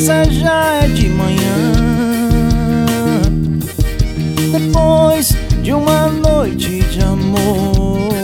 casa já é de manhã. Depois de uma noite de amor,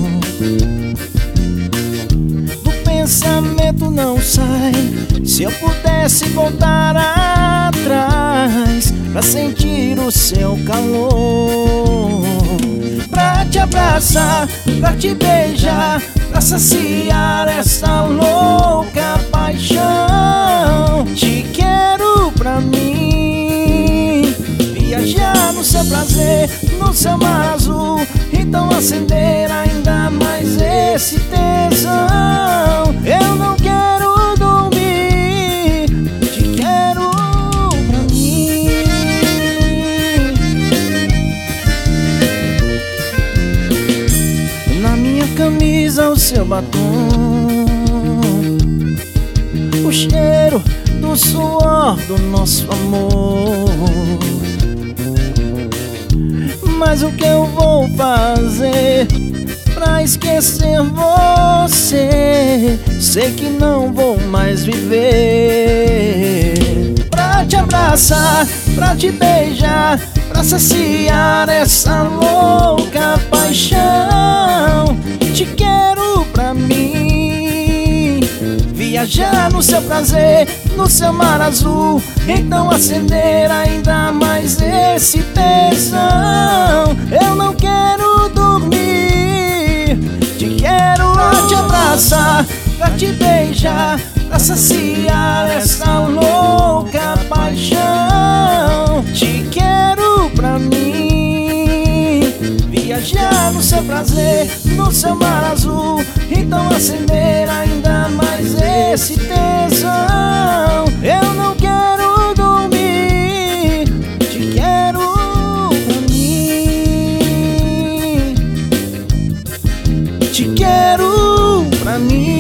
do pensamento não sai. Se eu pudesse voltar atrás pra sentir o seu calor, pra te abraçar, pra te beijar, pra saciar essa louca paixão. Te quero pra mim, viajar no seu prazer, no seu mar azul. Então acender ainda mais esse tesão. Eu não quero dormir, te quero pra mim. Na minha camisa o seu batom, o cheiro do suor do nosso amor. Mas o que eu vou fazer pra esquecer você? Sei que não vou mais viver. Pra te abraçar, pra te beijar, pra saciar essa louca paixão. Te quero pra mim, viajar no seu prazer, no seu mar azul. Então acender ainda mais esse tesão. Eu não quero dormir, te quero pra te abraçar, pra te beijar, pra saciar essa louca paixão. Te quero pra mim, viajar no seu prazer, no seu mar azul. Então acender ainda mais esse tesão. Eu não quero dormir, te quero pra mim, te quero pra mim.